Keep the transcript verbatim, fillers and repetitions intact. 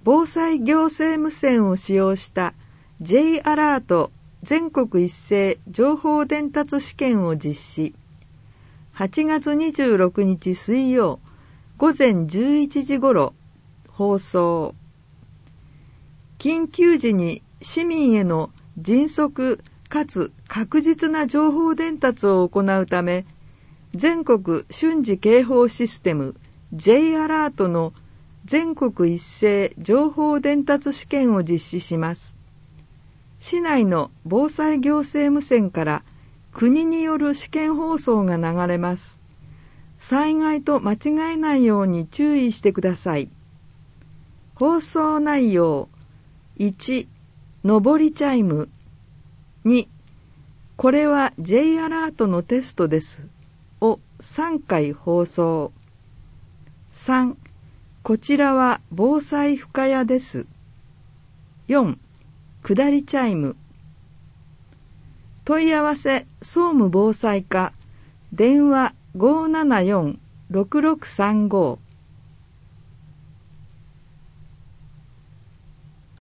防災行政無線を使用した J アラート全国一斉情報伝達試験を実施。はちがつにじゅうろくにち水曜午前じゅういちじ頃放送。緊急時に市民への迅速かつ確実な情報伝達を行うため、全国瞬時警報システム J アラートの全国一斉情報伝達試験を実施します。市内の防災行政無線から国による試験放送が流れます。災害と間違えないように注意してください。放送内容いち、上りチャイム。に、これは J アラートのテストですをさんかい放送。さん、こちらは防災深谷です。よん、下りチャイム。問い合わせ総務防災課電話 ごーななよん ろくろくさんご